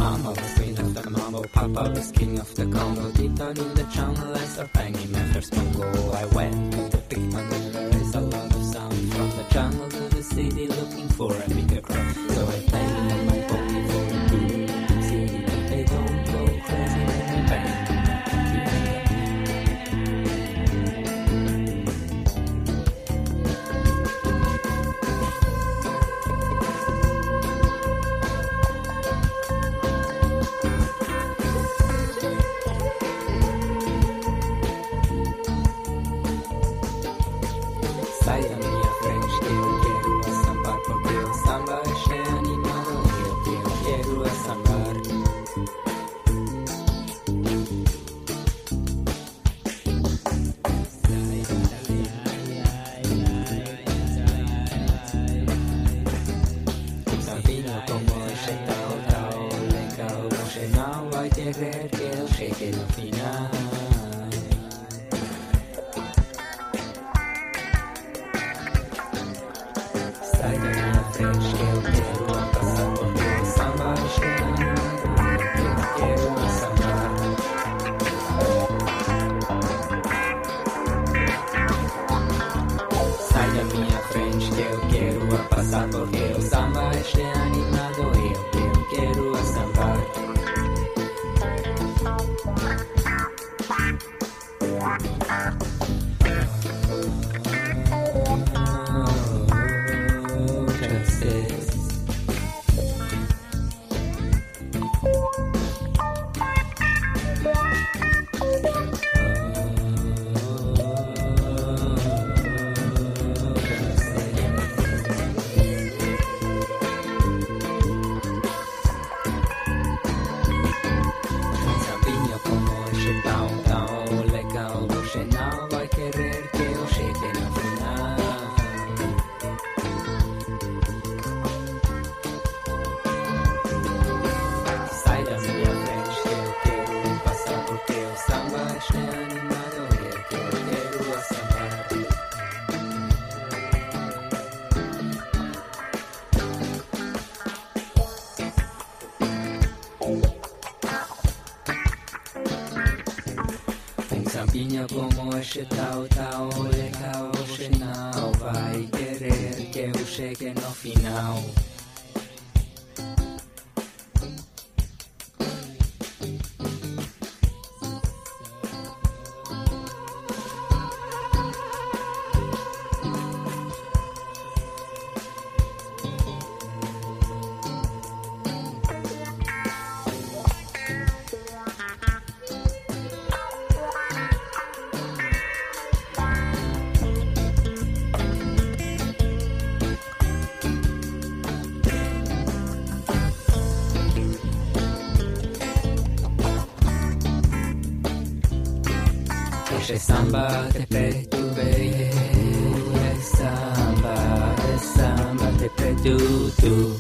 Mama was queen of the mambo, Papa was king of the Congo. Deep down in the jungle I start banging my first bongo. I went to the big town where there is a lot of sound. From the jungle to the city looking for a bigger crowd. So I play on my boogie for a big city, but they don't go crazy when I bang on my como ese tao tao le cao now vai querer que eu chegue no final. C'è samba te pe tu ve, è samba te pe tu.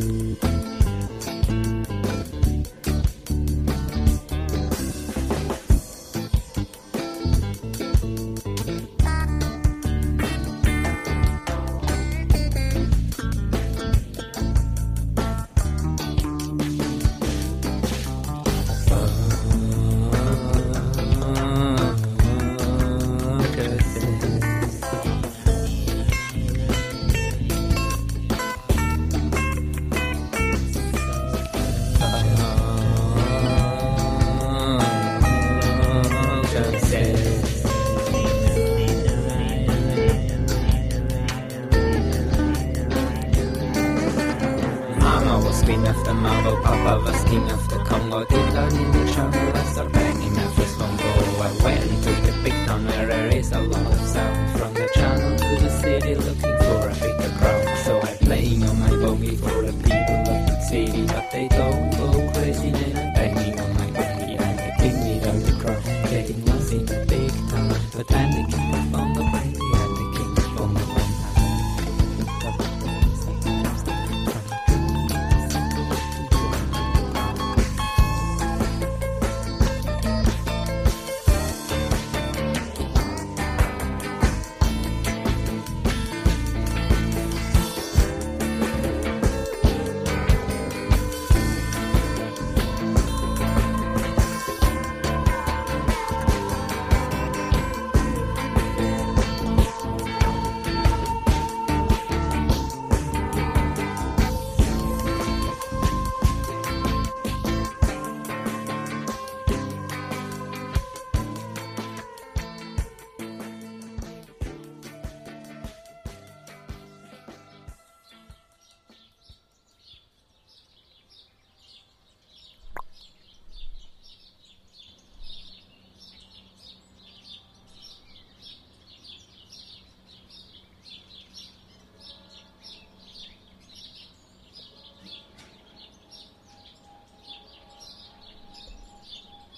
Queen of the Mambo, Papa was king of the Congo. Deep down in the jungle, I start banging my first bongo. I went to the big town where there is a lot of sound. From the jungle to the city, looking for a bigger crowd. So I'm playing on my boogie for the people of the city, but they don't go crazy. Then I'm banging on my boogie. I'm the king without the crown, getting lost in the big town. But I'm the king of bongo, baby. I'm the king of bongo.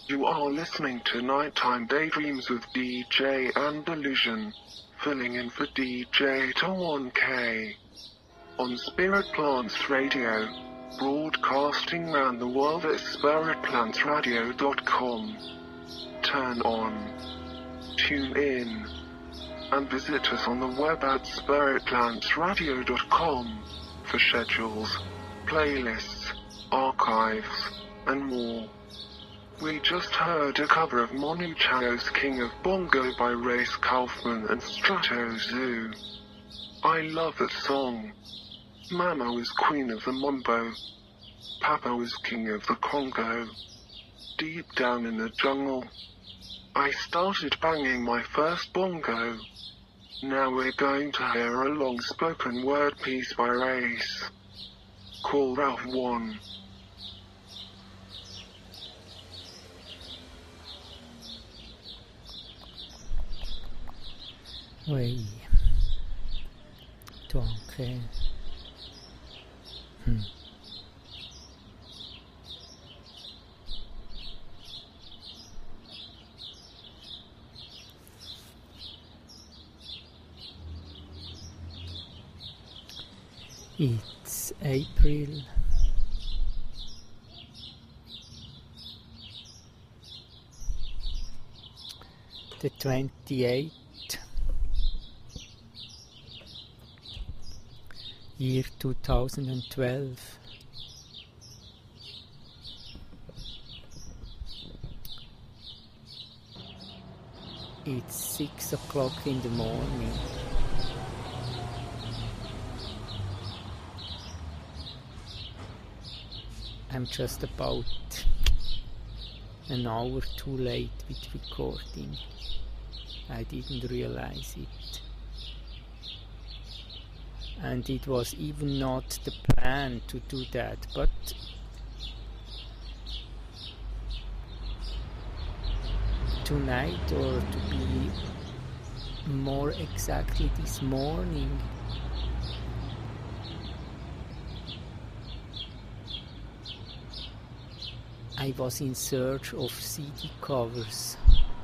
You are listening to Nighttime Daydreams with DJ Andalusian, filling in for DJ To1K. On Spirit Plants Radio, broadcasting around the world at spiritplantsradio.com. Turn on, tune in, and visit us on the web at spiritplantsradio.com for schedules, playlists, archives, and more. We just heard a cover of Manu Chao's King of Bongo by Race Kaufman and Strato Zoo. I love that song. Mama was queen of the mambo. Papa was king of the Congo. Deep down in the jungle, I started banging my first bongo. Now we're going to hear a long spoken word piece by Race. Call Ralph 1. Oui. Donc, it's April the 28th, year 2012. It's 6 o'clock in the morning. I'm just about an hour too late with recording. I didn't realize it. And it was even not the plan to do that, but tonight, or to be more exactly this morning, I was in search of CD covers.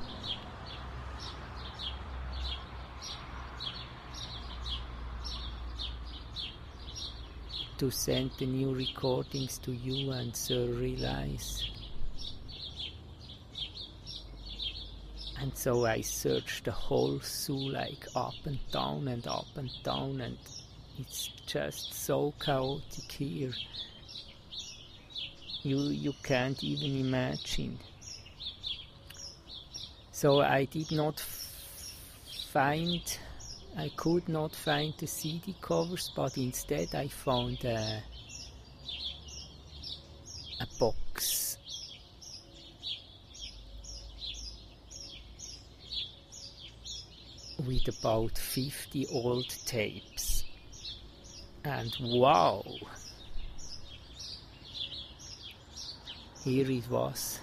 To send the new recordings to you and Sir Realize. And so I searched the whole zoo, like up and down and up and down, and it's just so chaotic here. You can't even imagine. So I did not I could not find the CD covers, but instead I found a box with about 50 old tapes. And wow! Here it was.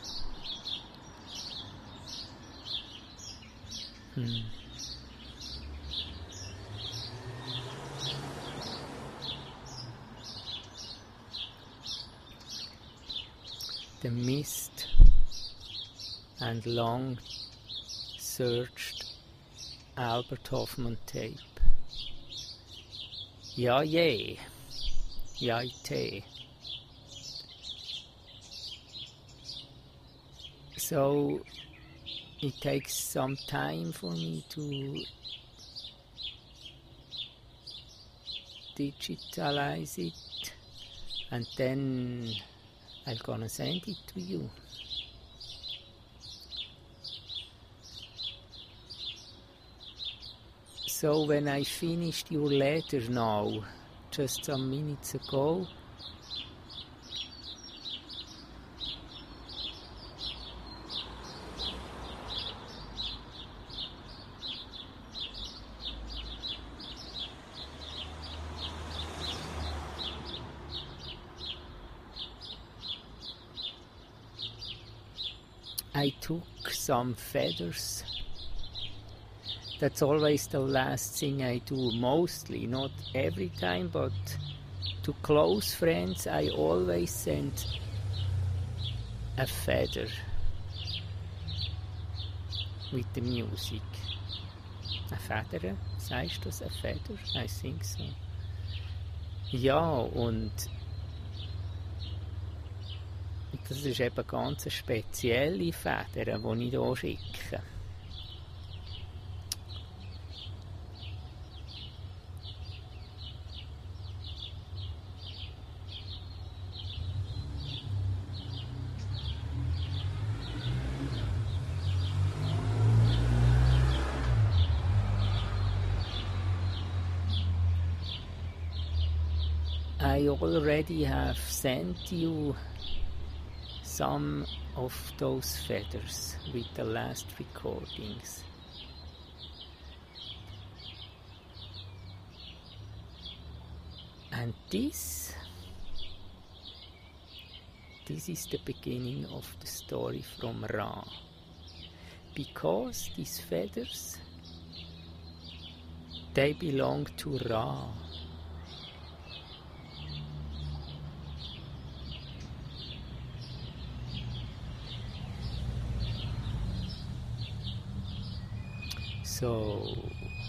The missed and long searched Albert Hoffman tape. Ja, je. Ja, ite. So it takes some time for me to digitalize it, and then I'm gonna send it to you. So when I finished your letter now, just some minutes ago, I took some feathers. That's always the last thing I do, mostly, not every time, but to close friends I always send a feather. with the music. A Feder, sagst du das? A Feather? I think so. Ja, und das ist eben ganz eine spezielle Feder, die ich hier schicke. I already have sent you some of those feathers with the last recordings. And this is the beginning of the story from Ra. Because these feathers, they belong to Ra. So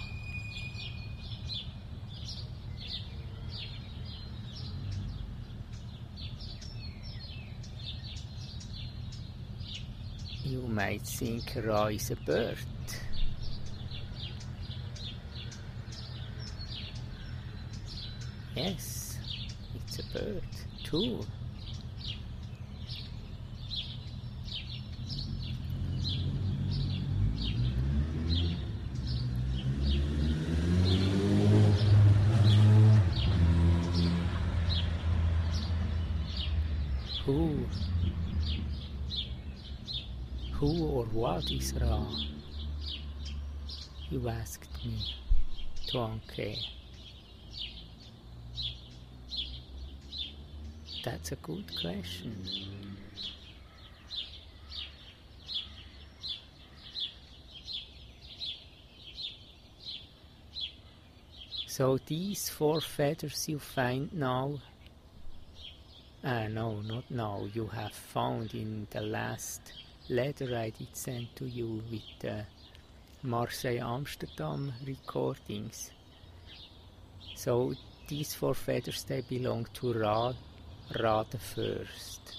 you might think Ra is a bird. Yes, it's a bird too. Who or what is Ra? You asked me, Tuanke. That's a good question. So these 4 feathers you find now, no, not now, you have found in the last letter I did send to you with the Marseille-Amsterdam recordings. So these 4 feathers, they belong to Ra the First.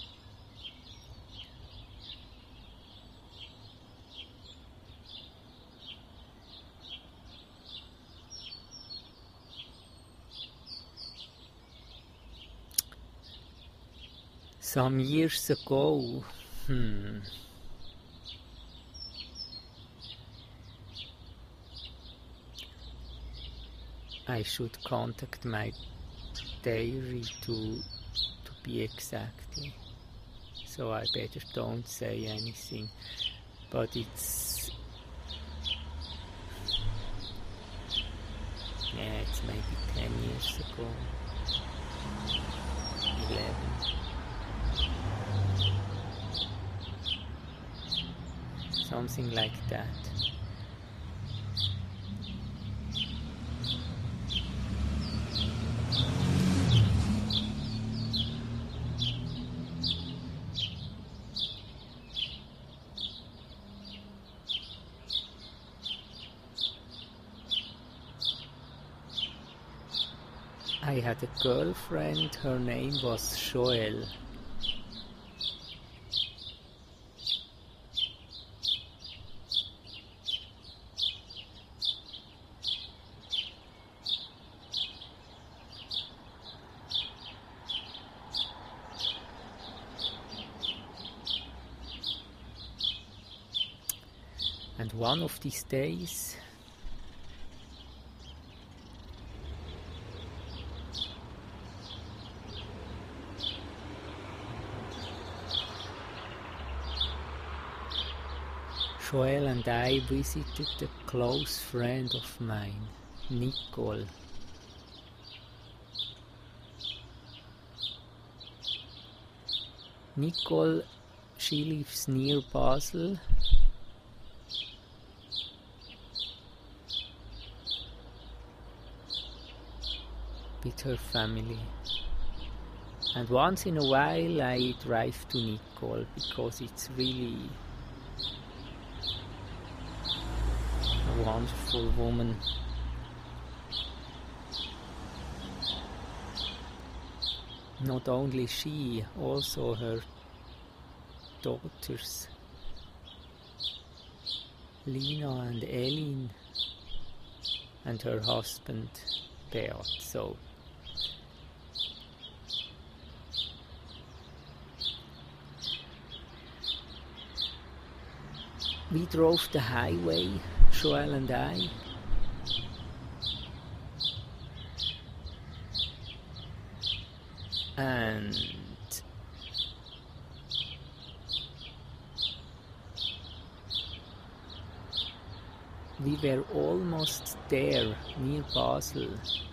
Some years ago, I should contact my diary to be exactly. So I better don't say anything. But it's maybe 10 years ago. 11. Something like that. I had a girlfriend, her name was Joelle. And one of these days, Joelle and I visited a close friend of mine, Nicole. Nicole, she lives near Basel. With her family. And once in a while I drive to Nicole because it's really a wonderful woman. Not only she, also her daughters, Lina and Elin, and her husband Beat. So we drove the highway, Joel and I. And we were almost there, near Basel.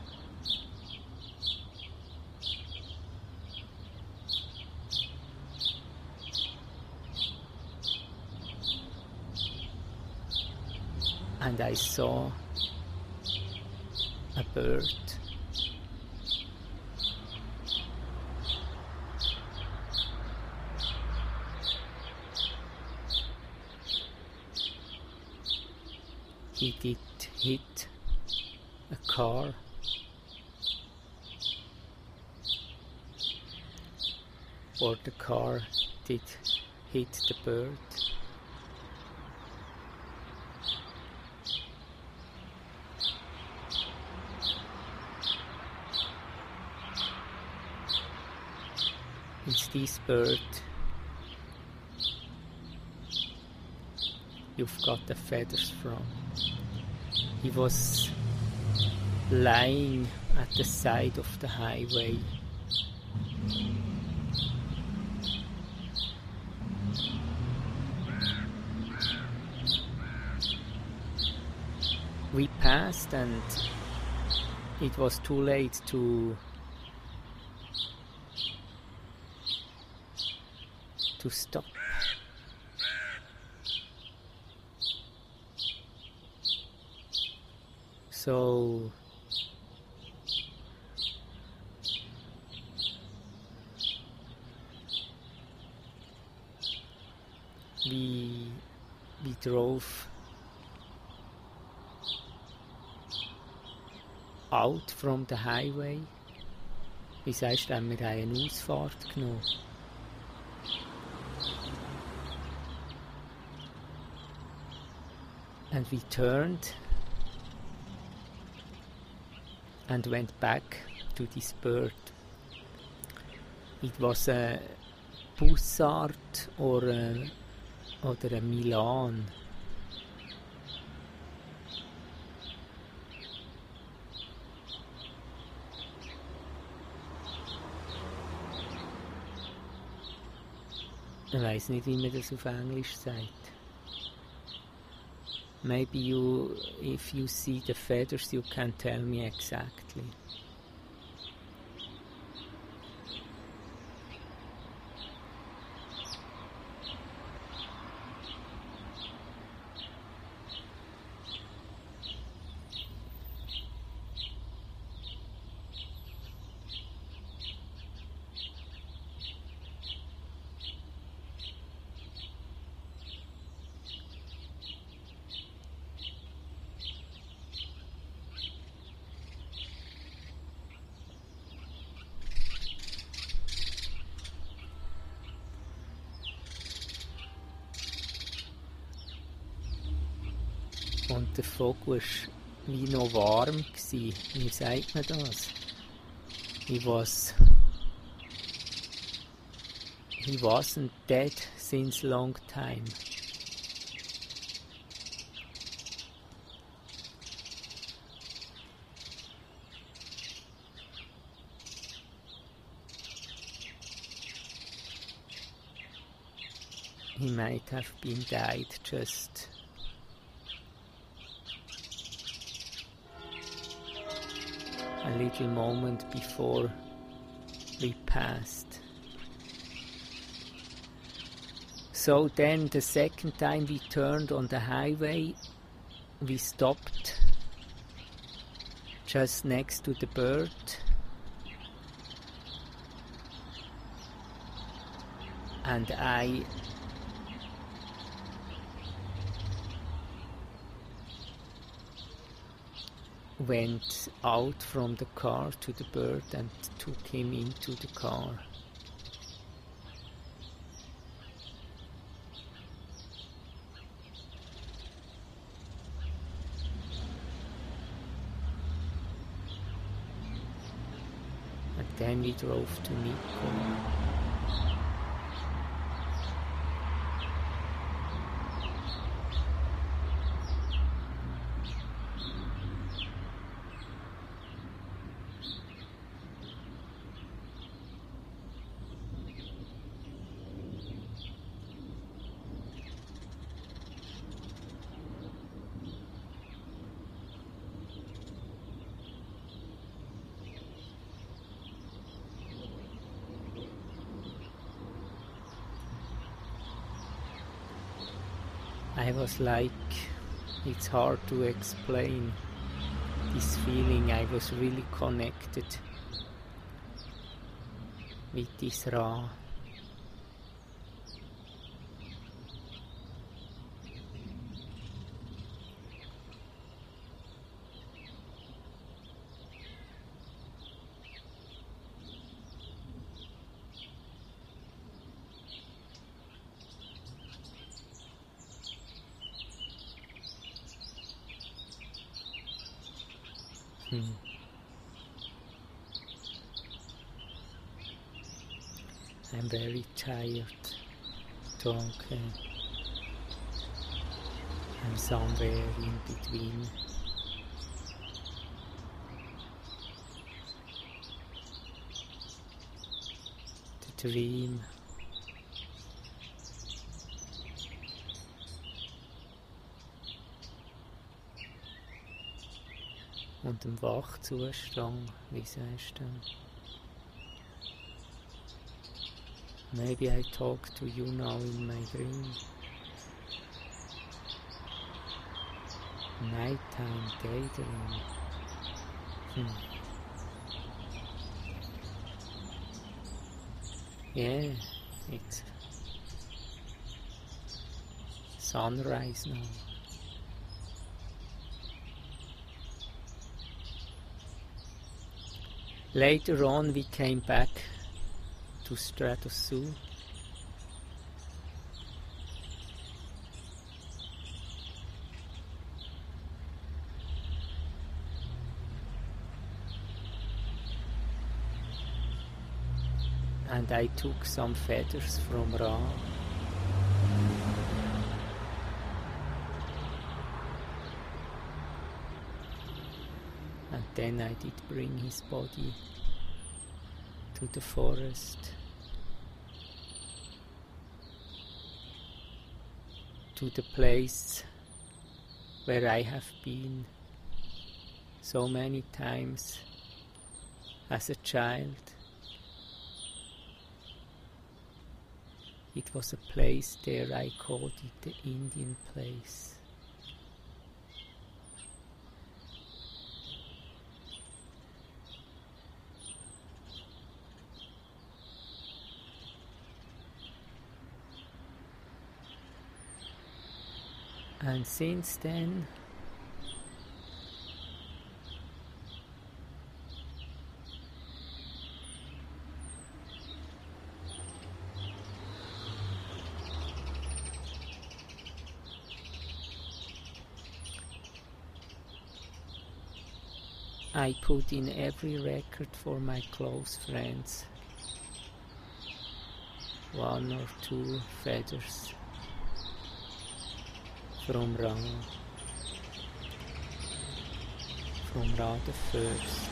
And I saw a bird. It did hit a car. Or the car did hit the bird. It's this bird you've got the feathers from. He was lying at the side of the highway. We passed and it was too late to stop. So we drove out from the highway. Wie sagst du, haben wir eine Ausfahrt genommen? And we turned and went back to this bird. It was a Bussard or a Milan. Ich weiß nicht, wie man das auf Englisch sagt. Maybe if you see the feathers, you can tell me exactly. Und der Vogel war wie noch warm gewesen. Wie sagt man das? He wasn't dead since long time. He might have been died just a little moment before we passed. So then the second time we turned on the highway, we stopped just next to the bird. And went out from the car to the bird and took him into the car. And then we drove to Nikko. I was like, it's hard to explain this feeling. I was really connected with this Ra. I'm very tired talking. I'm somewhere in between. The dream und dem Wachzustand, wie sagst du? Maybe I talk to you now in my dream. Nighttime daydream. Yeah, it's sunrise now. Later on we came back to Stratos Zoo. And I took some feathers from Ra. And then I did bring his body to the forest. To the place where I have been so many times as a child. It was a place there, I called it the Indian place. And since then, I put in every record for my close friends 1 or 2 feathers from Ra the first.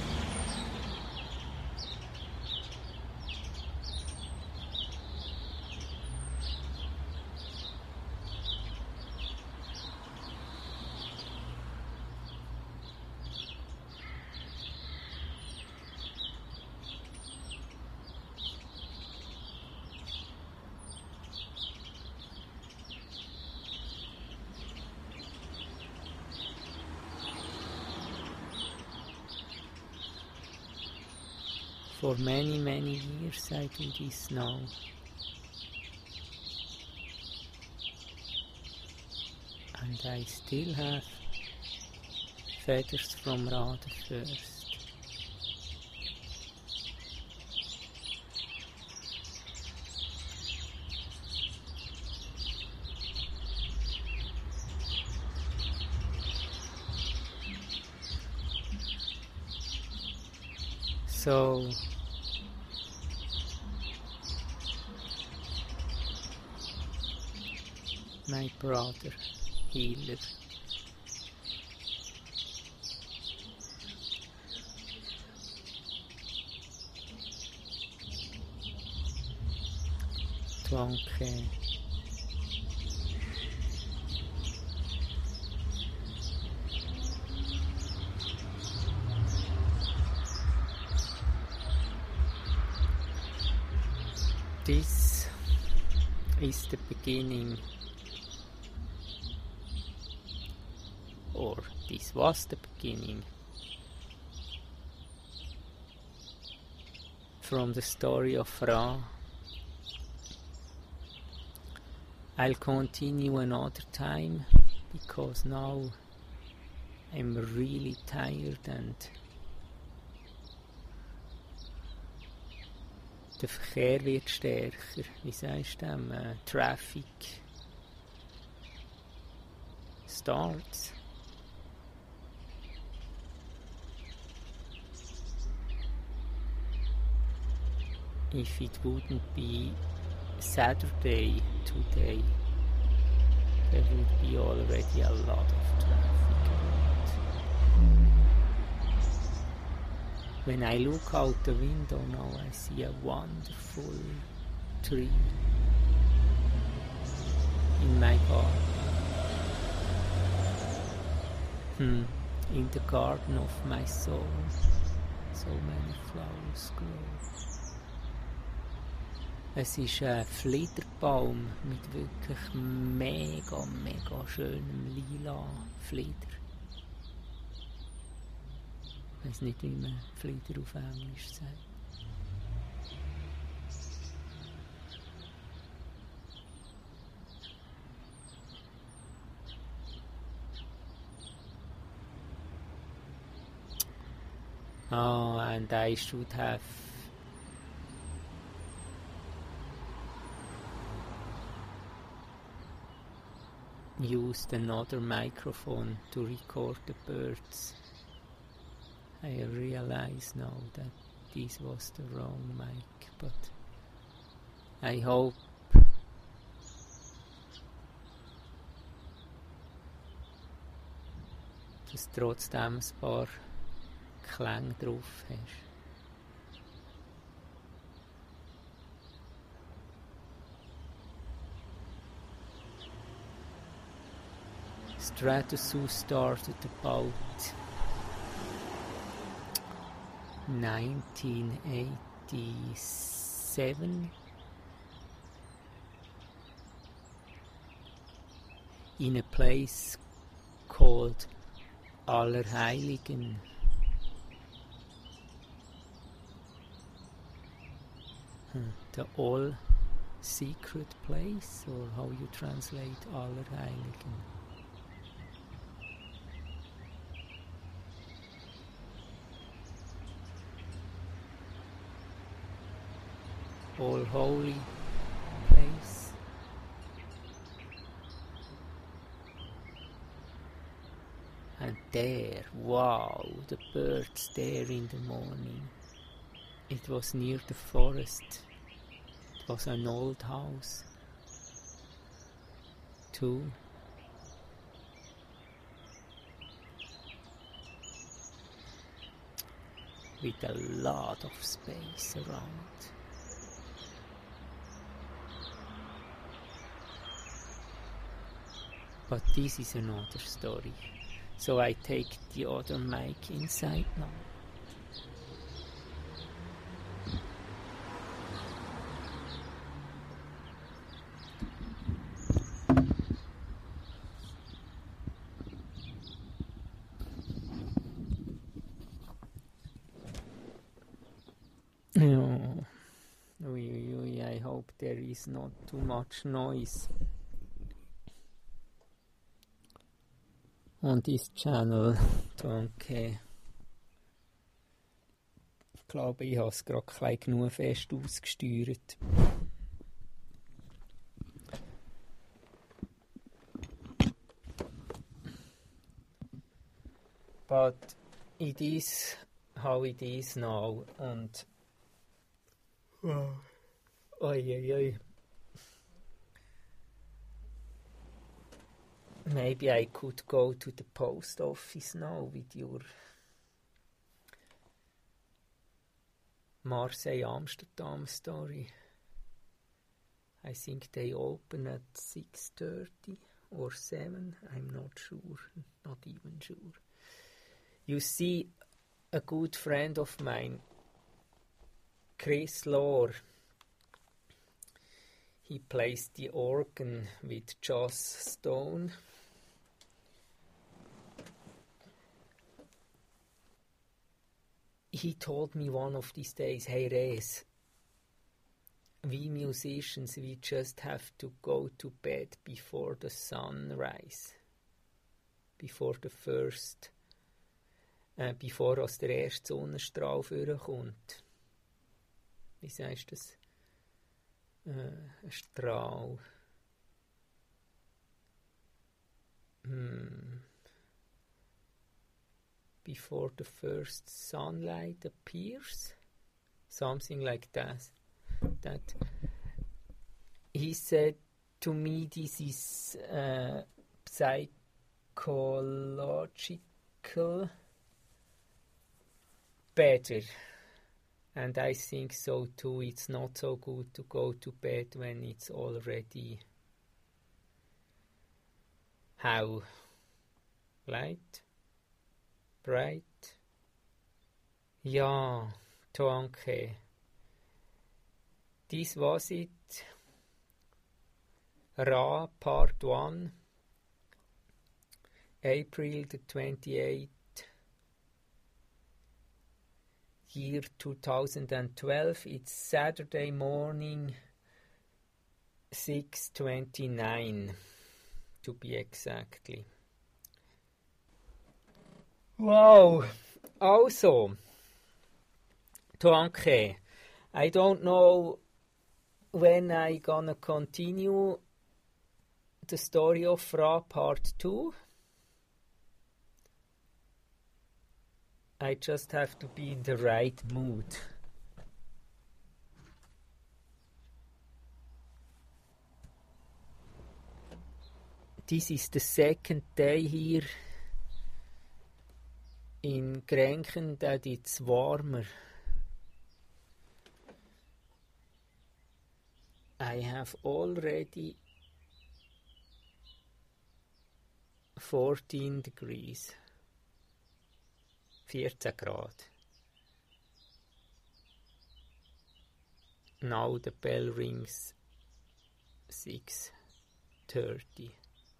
For many, many years I do this now. And I still have feathers from Rada first. So my brother healer Twanke this is the beginning, or this was the beginning, from the story of Ra. I'll continue another time, because now I'm really tired and der Verkehr wird stärker. Wie sagst du Traffic starts. If it wouldn't be Saturday today, there would be already a lot of traffic around. When I look out the window now, I see a wonderful tree in my garden. In the garden of my soul, so many flowers grow. Es ist ein Fliederbaum mit wirklich mega schönem lila Flieder. Ich weiss nicht, wie man Flieder auf Englisch sagt. Oh, and I should have used another microphone to record the birds. I realize now that this was the wrong mic, but I hope dass du trotzdem ein paar Klänge drauf hast. Stratus Zoo started about 1987 in a place called Allerheiligen. The all secret place, or how you translate Allerheiligen? All holy place. And there, wow, the birds there in the morning. It was near the forest. It was an old house too. With a lot of space around. But this is another story. So I take the other mic inside now. I hope there is not too much noise. on this channel. Danke. Ich glaube, ich habe es gerade klein genug fest ausgesteuert. But it is how it is now. And oi. Maybe I could go to the post office now with your Marseille-Amsterdam story. I think they open at 6:30 or 7. I'm not sure. Not even sure. You see, a good friend of mine, Chris Lore, he plays the organ with Joss Stone. He told me one of these days, hey Rez, we musicians, we just have to go to bed before the sunrise. Before aus der erste Sonnenstrahl vorkommt. Wie sagst du das? Ein Strahl. Before the first sunlight appears. Something like that. He said to me, this is psychological better. And I think so too. It's not so good to go to bed when it's already how? Light? Bright? Ja, danke. This was it. Ra, part 1. April the 28th. Year 2012, it's Saturday morning, 6:29 to be exactly. Wow! Also, danke. I don't know when I gonna continue the story of Fra part 2. I just have to be in the right mood. This is the second day here in Grenchen that it's warmer. I have already 14 degrees. 14 Grad. Now the bell rings 6:30.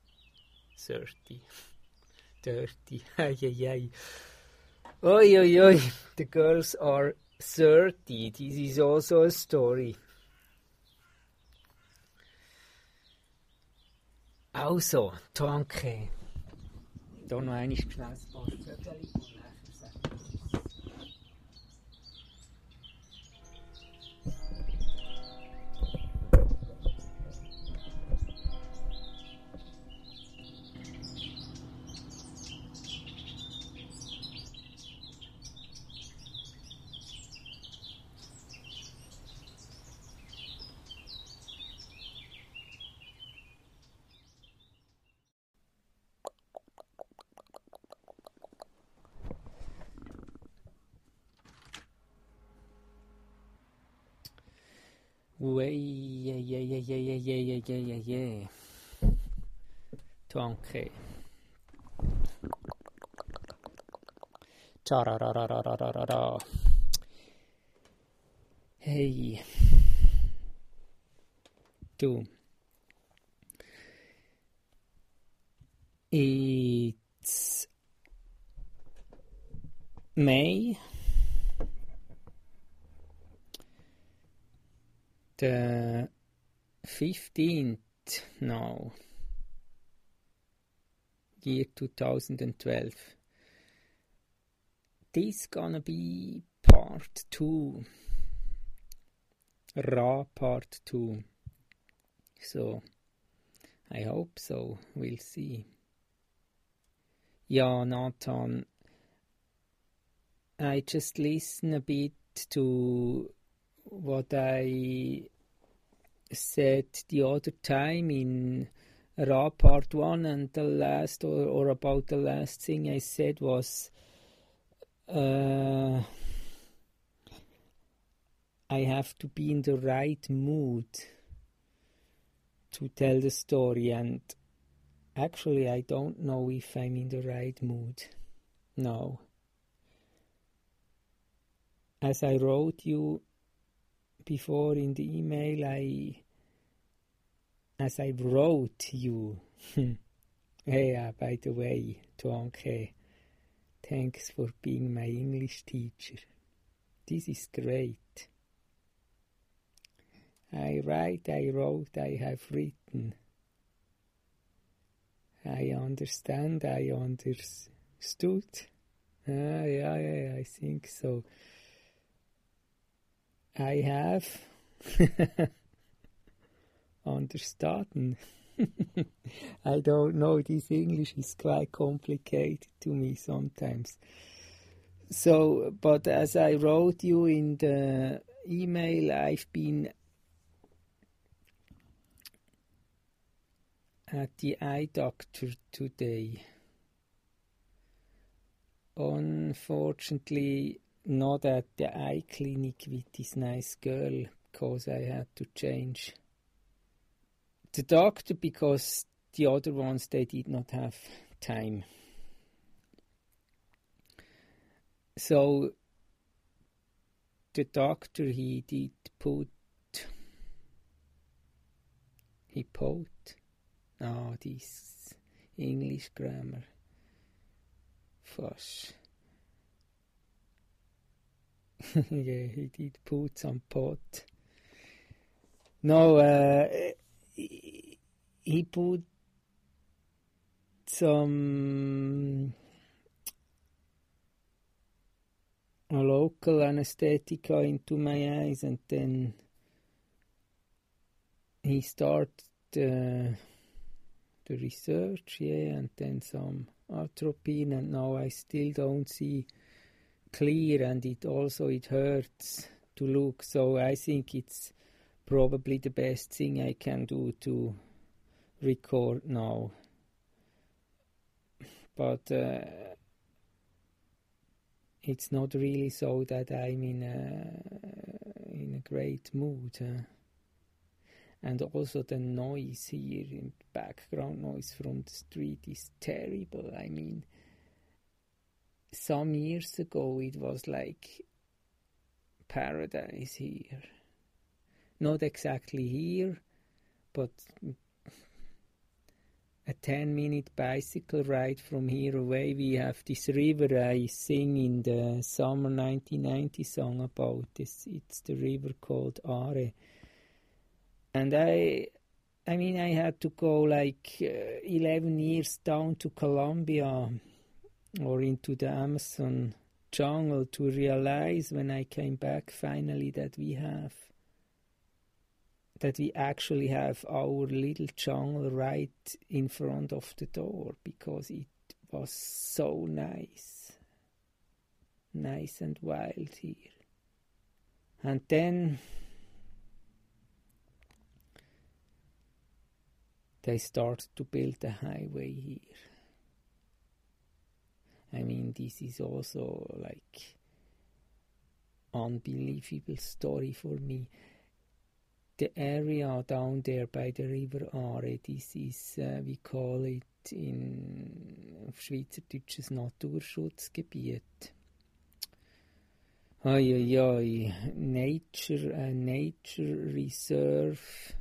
30. Ay. Oi. The girls are 30. This is also a story. Also, danke. Da noch einmal schnell ein paar Vögel und nachher sagen wir tschüss. Yeah. Danke. Tarararararara. Hey. Du. It's May the 15th now. year 2012. This gonna be part 2. Raw part 2. So, I hope so. We'll see. Yeah, Nathan, I just listen a bit to what I said the other time in Raw part 1, and the last, or about the last thing I said was I have to be in the right mood to tell the story, and actually I don't know if I'm in the right mood now. As I wrote you before in the email, as I wrote you, hey, by the way, Tuanke, thanks for being my English teacher. This is great. I write, I wrote, I have written. I understand, I understood. Yeah, I think so. I have understood. I don't know, this English is quite complicated to me sometimes. So, but as I wrote you in the email, I've been at the eye doctor today. Unfortunately, not at the eye clinic with this nice girl, because I had to change the doctor because the other ones, they did not have time. So the doctor, he put this English grammar. Fush. Yeah, he did put some pot. No, he put some a local anesthetica into my eyes, and then he started the research, and then some atropine, and now I still don't see clear, and it hurts to look. So I think it's probably the best thing I can do to record now. But it's not really so that I'm in a great mood. And also the noise here, in background noise from the street, is terrible. I mean, some years ago it was like paradise here. Not exactly here, but a 10-minute bicycle ride from here away. We have this river I sing in the summer 1990 song about this. It's the river called Are. And I had to go like 11 years down to Colombia or into the Amazon jungle to realize when I came back finally that we actually have our little jungle right in front of the door, because it was so nice and wild here. And then they started to build a highway here. I mean, this is also like unbelievable story for me. The area down there by the river Are, this is, we call it auf Schweizerdeutsches Naturschutzgebiet. Nature reserve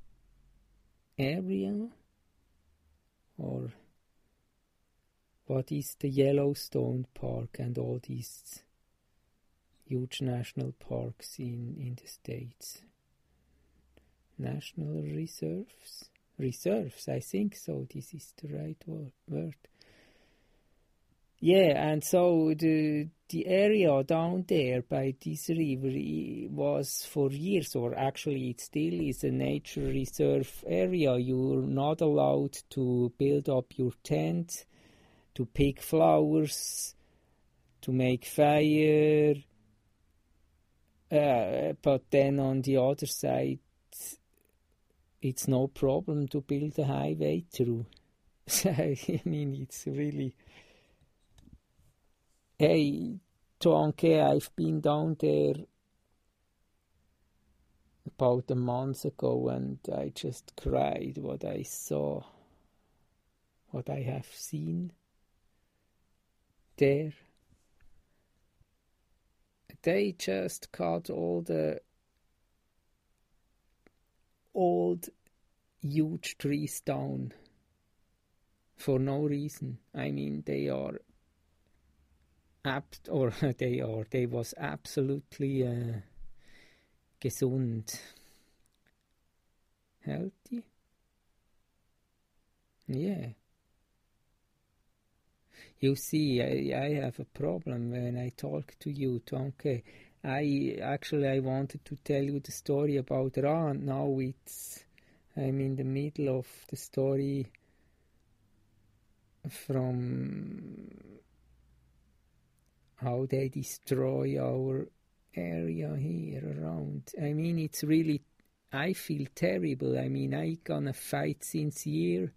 area, or what is the Yellowstone Park and all these huge national parks in the States. National reserves, reserves. I think so. This is the right word. Yeah, and so the area down there by this river was for years, or actually it still is, a nature reserve area. You're not allowed to build up your tent, to pick flowers, to make fire. But then on the other side, it's no problem to build a highway through. I mean, it's really... Hey, Tonke, I've been down there about a month ago and I just cried what I saw, what I have seen there. They just cut all the old huge trees down for no reason. I mean, they was absolutely gesund, healthy. Yeah. You see, I have a problem when I talk to you, Tonke. I wanted to tell you the story about Ra, and now I'm in the middle of the story from how they destroy our area here around. I mean, it's really, I feel terrible. I mean, I gonna fight since years.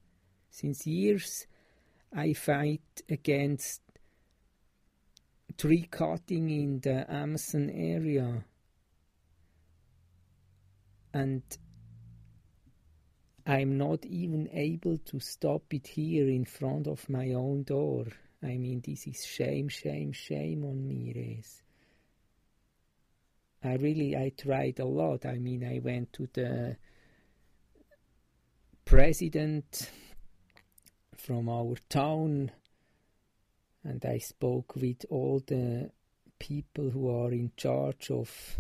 I fight against tree cutting in the Amazon area. And I'm not even able to stop it here in front of my own door. I mean, this is shame on me, Rez. I tried a lot. I mean, I went to the president from our town and I spoke with all the people who are in charge of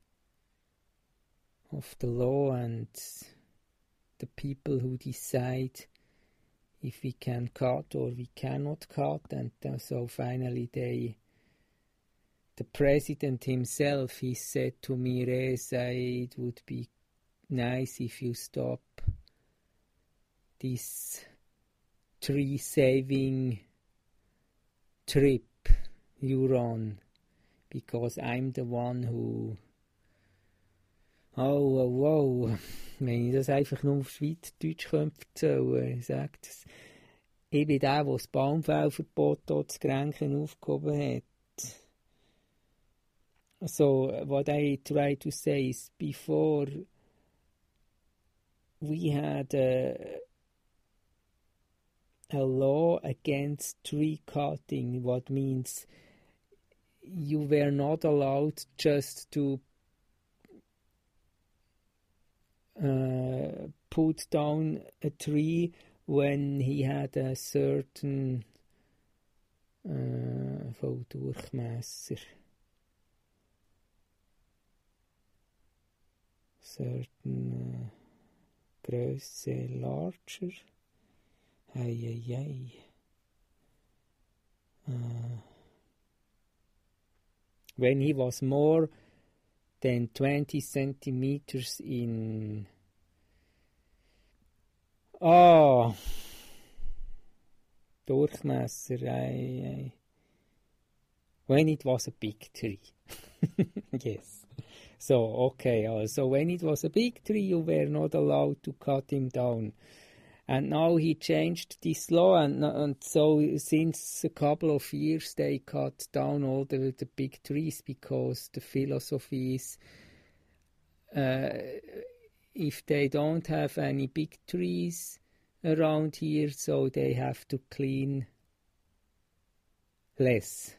the law and the people who decide if we can cut or we cannot cut, and so finally the president himself, he said to me, Reza, it would be nice if you stop this tree-saving trip you're on, because I'm the one who... Oh, wenn ich das einfach nur auf Schweizerdeutsch erzählen sagt es, ich bin der das Baumfellverbot dort zu Grenchen aufgehoben hat. So, what I try to say is, before we had a law against tree cutting, what means you were not allowed just to put down a tree when he had a certain Durchmesser, certain Größe, larger. When he was more than 20 centimeters in... Durchmesser, when it was a big tree. Yes. So, okay, so when it was a big tree, you were not allowed to cut him down. And now he changed this law, and so since a couple of years they cut down all the big trees, because the philosophy is if they don't have any big trees around here, so they have to clean less.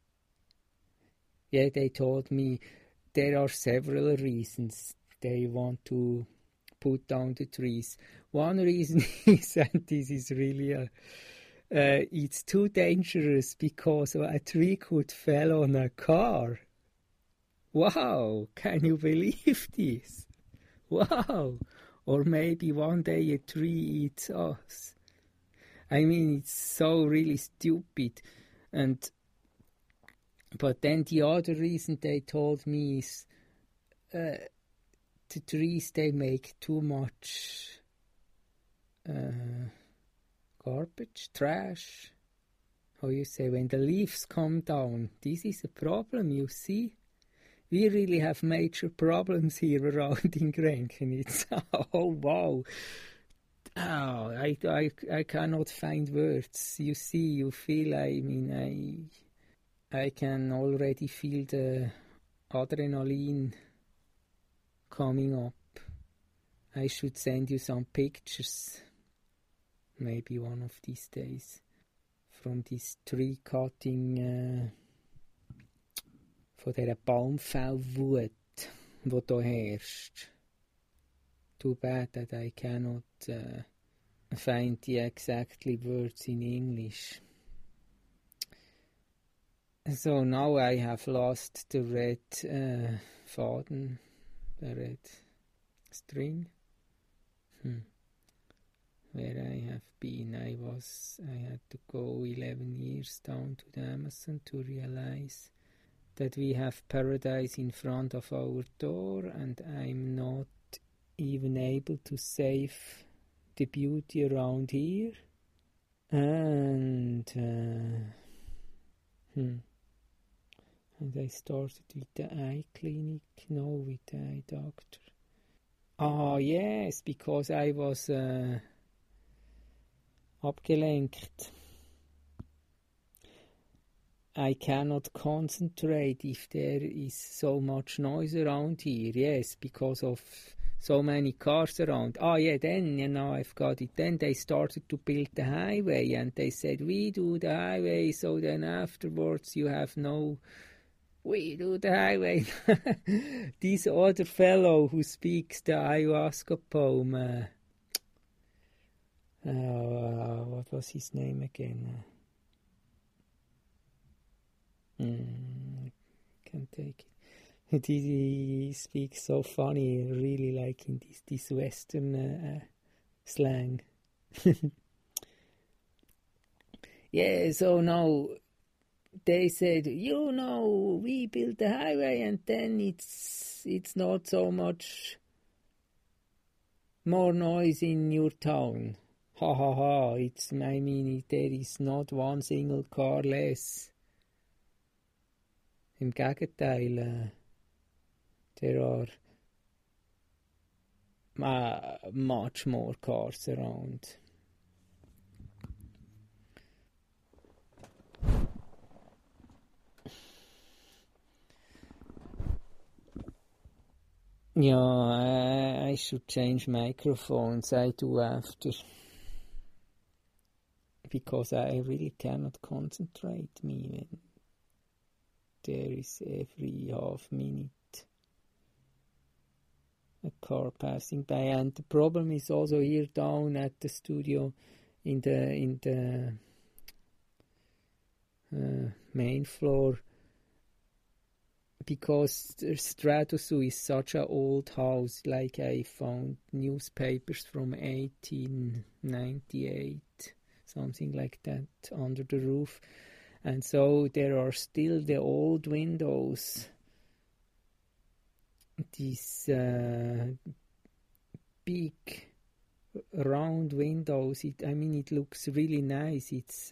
Yeah, they told me there are several reasons they want to put down the trees. One reason is, and this is really it's too dangerous because a tree could fall on a car. Wow, can you believe this? Wow. Or maybe one day a tree eats us. I mean, it's so really stupid. But then the other reason they told me is the trees, they make too much garbage, trash. How you say, when the leaves come down, this is a problem, you see. We really have major problems here around in Grenkenitz. Oh, wow. Oh, I cannot find words. You see, you feel, I can already feel the adrenaline coming up. I should send you some pictures, maybe one of these days, from this tree cutting, von dieser Baumfellwut, die da herrscht. Too bad that I cannot find the exactly words in English. So now I have lost the red faden, the red string. Where I have been, I had to go 11 years down to the Amazon to realize that we have paradise in front of our door, and I'm not even able to save the beauty around here. And I started with the eye clinic, no, with the eye doctor. Ah, yes, because I was abgelenkt. I cannot concentrate if there is so much noise around here. Yes, because of so many cars around. Oh yeah, then, I've got it. Then they started to build the highway, and they said, we do the highway, so then afterwards you have no... We do the highway. This other fellow who speaks the ayahuasca poem, what was his name again? Can't take it. He speaks so funny, really like in this Western slang. Yeah, so now they said, we built the highway, and then it's not so much more noise in your town. Ha ha ha! There is not one single car less. Im Gegenteil, there are much more cars around. Yeah, I should change microphones. I do after. Because I really cannot concentrate me when there is every half minute a car passing by. And the problem is also here down at the studio in the main floor, because the Stratosu is such an old house. Like, I found newspapers from 1898, something like that, under the roof. And so there are still the old windows, these big round windows. It looks really nice. It's,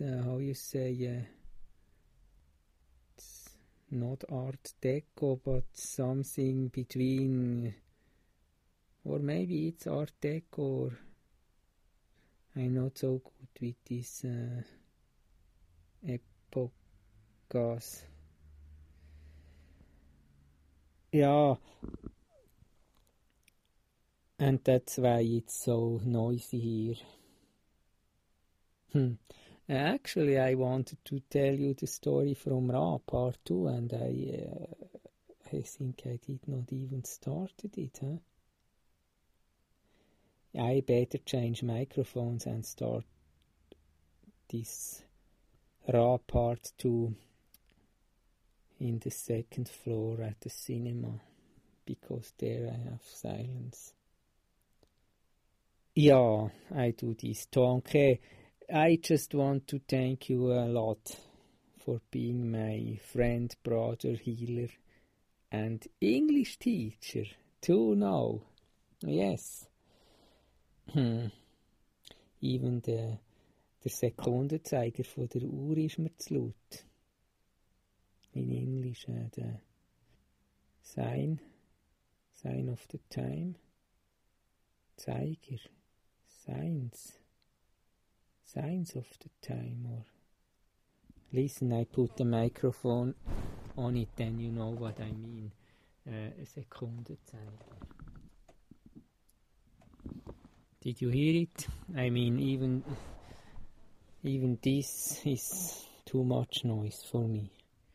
it's not Art Deco, but something between, or maybe it's Art Deco, or I'm not so good with this gas. Yeah, and that's why it's so noisy here. Actually, I wanted to tell you the story from Ra, part 2, and I think I did not even started it, huh? I better change microphones and start this Ra part 2 in the second floor at the cinema, because there I have silence. Yeah, I do this. Tonke, I just want to thank you a lot for being my friend, brother, healer, and English teacher too now. Yes. Even der Sekundenzeiger von der Uhr ist mir zu laut. In English, the sign of the time. Zeiger. Signs of the time. Or listen, I put the microphone on it, then you know what I mean. Sekundenzeiger. Did you hear it? I mean, even this is too much noise for me.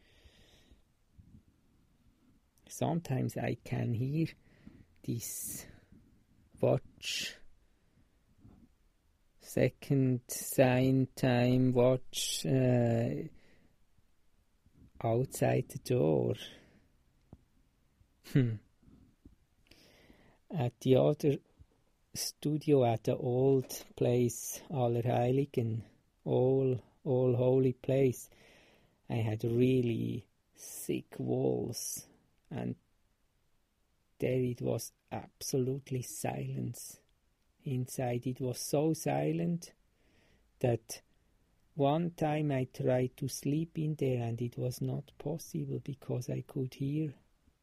Sometimes I can hear this watch, second sign time watch outside the door. At the other studio, at the old place, Allerheiligen, all holy place, I had really thick walls, and there it was absolutely silence. Inside it was so silent that one time I tried to sleep in there and it was not possible because I could hear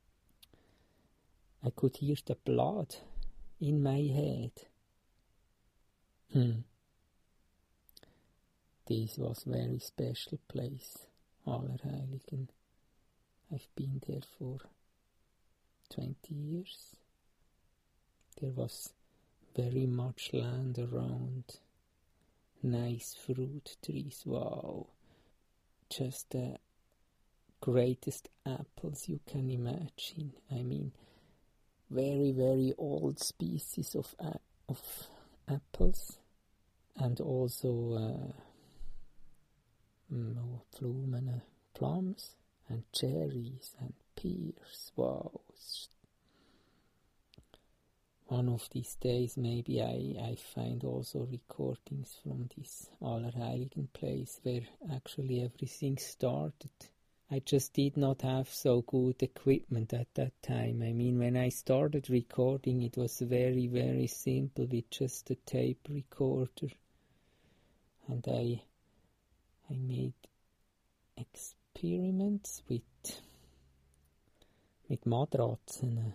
the blood in my head. This was very special place, Allerheiligen. I've been there for 20 years. There was very much land around, nice fruit trees, wow, just the greatest apples you can imagine. I mean, very, very old species of apples, and also plums, and cherries, and pears, wow. One of these days maybe I find also recordings from this Allerheiligen place where actually everything started. I just did not have so good equipment at that time. I mean, when I started recording, it was very, very simple with just a tape recorder. And I made experiments with Matratzen,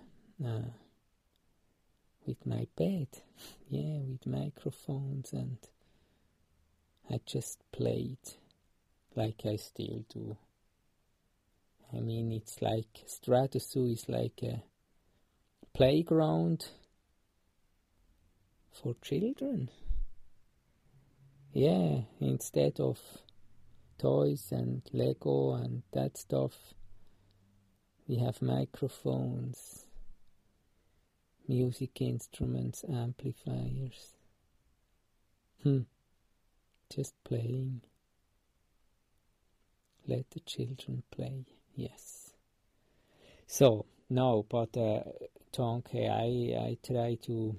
with my bed, with microphones, and I just played like I still do. I mean, it's like Stratosu is like a playground for children. Yeah, instead of toys and Lego and that stuff, we have microphones, music instruments, amplifiers. Just playing. Let the children play. Yes. So, no, but Tonke, I try to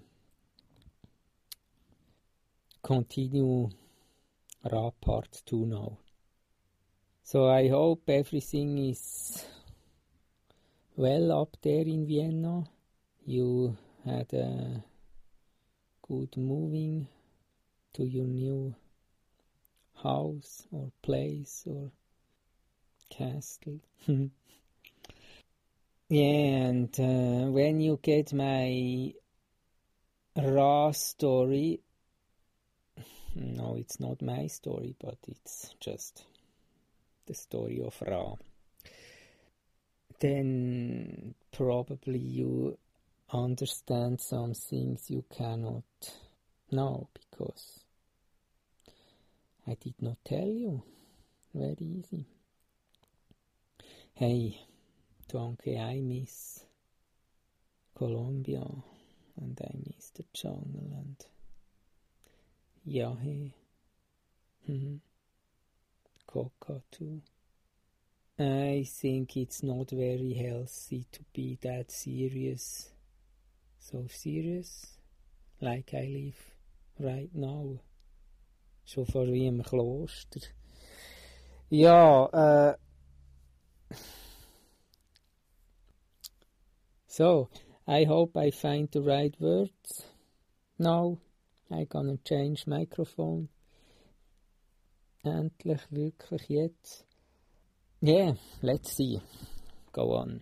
continue Ra Part 2 now. So I hope everything is well up there in Vienna. You had a good moving to your new house or place or castle. Yeah, and when you get my Ra story, no, it's not my story, but it's just the story of Ra, then probably you understand some things you cannot know, because I did not tell you. Very easy. Hey, Tonke, I miss Colombia, and I miss the jungle, and Yahe, Coca too. I think it's not very healthy to be that serious, so serious, like I live right now. Schon fast wie im Kloster. Ja, so, I hope I find the right words. Now, I'm gonna change microphone. Endlich, wirklich jetzt. Yeah, let's see. Go on.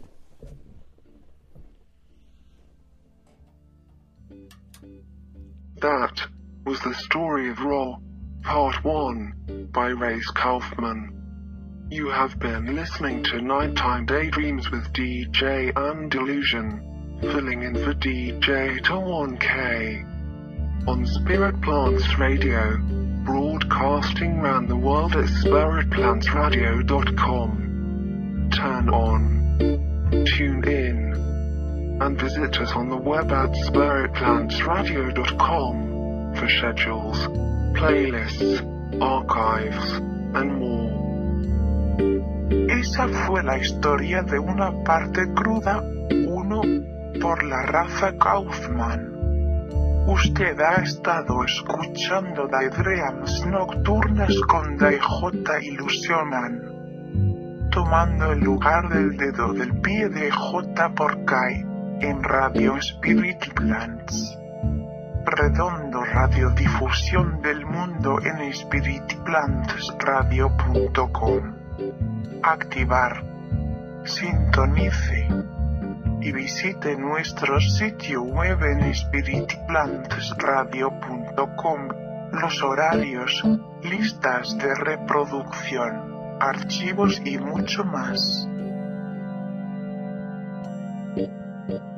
That was the story of Raw, Part 1, by Race Kaufman. You have been listening to Nighttime Daydreams with DJ and Delusion, filling in for DJ Tawan-K. On Spirit Plants Radio, broadcasting round the world at spiritplantsradio.com. Turn on, tune in, and visit us on the web at spiritplantsradio.com for schedules, playlists, archives, and more. Esa fue la historia de una parte cruda 1 por la raza Kaufman. Usted ha estado escuchando Daydreams Nocturnas con DJ Illusionan, tomando el lugar del dedo del pie de J por Kai en Radio Spirit Plants. Redondo radiodifusión del mundo en spiritplantsradio.com. Activar, sintonice y visite nuestro sitio web en spiritplantsradio.com, los horarios, listas de reproducción, archivos y mucho más.